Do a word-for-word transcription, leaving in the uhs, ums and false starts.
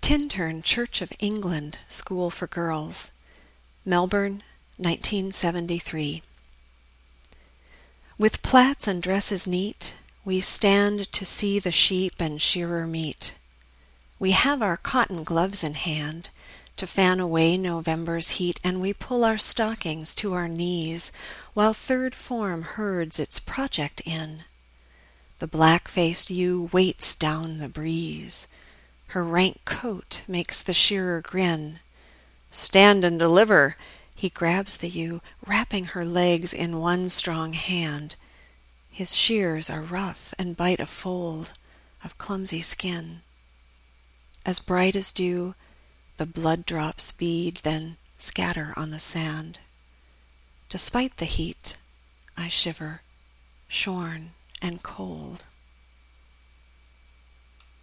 Tintern Church of England School for Girls, Melbourne, nineteen seventy-three. With plaits and dresses neat, we stand to see the sheep and shearer meet. We have our cotton gloves in hand to fan away November's heat, and we pull our stockings to our knees while third form herds its project in. The black-faced ewe waits down the breeze. Her rank coat makes the shearer grin. "Stand and deliver!" He grabs the ewe, wrapping her legs in one strong hand. His shears are rough and bite a fold of clumsy skin. As bright as dew, the blood drops bead, then scatter on the sand. Despite the heat, I shiver, shorn and cold.